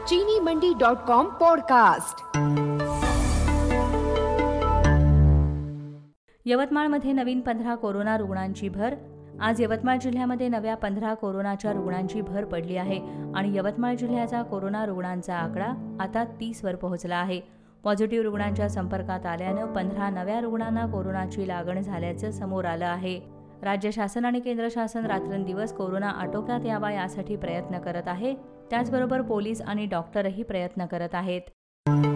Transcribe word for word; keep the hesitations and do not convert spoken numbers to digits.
चीनी मंडी dot com podcast. यवतमाळमध्ये नवीन पंधरा कोरोना रुग्णांची भर। आज यवतमाळ जिल्ह्यामध्ये नव्या पंधरा कोरोनाच्या रुग्णांची भर पडली आहे आणि यवतमाळ जिल्ह्याचा कोरोना रुग्णांचा आकडा आता तीस वर पोहोचला आहे। पॉझिटिव्ह रुग्णांच्या संपर्कात आल्यानं पंधरा नव्या रुग्णांना कोरोनाची लागण झाल्याचं समोर आलं आहे। राज्य शासन आणि केंद्र शासन रात्रंदिवस कोरोना आटोक्यात यावा यासाठी प्रयत्न करत आहे। त्याचबरोबर पोलीस आणि डॉक्टरही प्रयत्न करत आहेत।